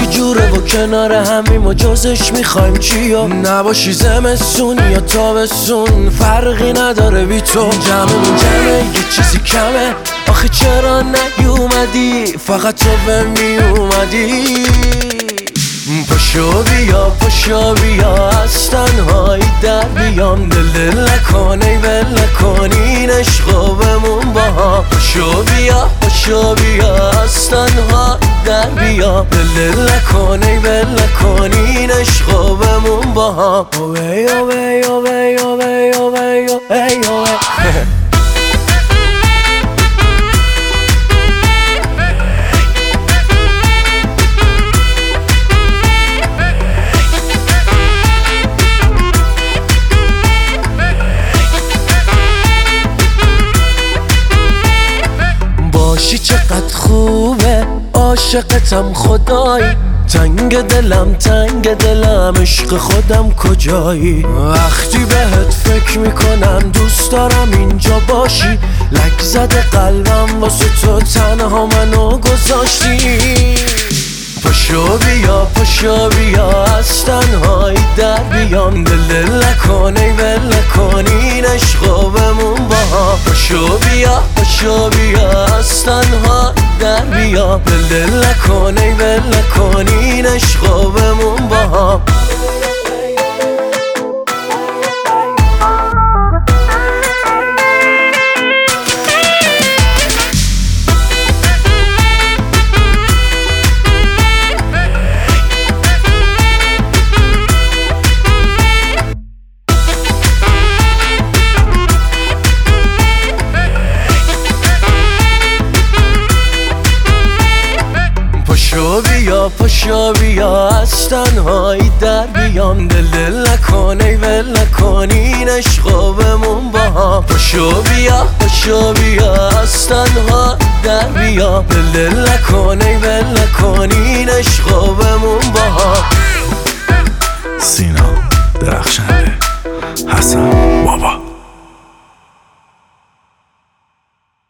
چی جوره و کنار همیم و جزش میخوایم چیا؟ نباشی زمستون یا تابستون فرقی نداره بی تو. جمعمون جمعه یه چیزی کمه، آخه چرا نیومدی؟ فقط تو به میومدی. پاشو بیا از تنهایی در بیام، دل نکنی ول نکنین عشقو بمون با هم. پاشو بیا از تنهایی در بیام، دل نکنی ول نکنین عشقو بمون با هم. اوی اوی اوی اوی اوی اوی اوی. باشی چقدر خوبه، عاشقتم خدایی. تنگ دلم عشق خودم کجایی؟ وقتی بهت فکر میکنم دوست دارم اینجا باشی. لک زده قلبم واسه تو تنها منو گذاشتی. پاشو بیا از تنهایی در بیام، دل نکنی ول نکنین عشقو بمون با هم. پاشو بیا از تنهایی در بیام، دل نکنی ول نکنین عشقو بمون با هم. پاشو بیا از تنهایی در بیام، دل نکنی ول نکنین عشقو بمون با هم. پاشو بیا از تنهایی در بیام، دل نکنی ول نکنین عشقو بمون با هم. سینا درخشنده، حسن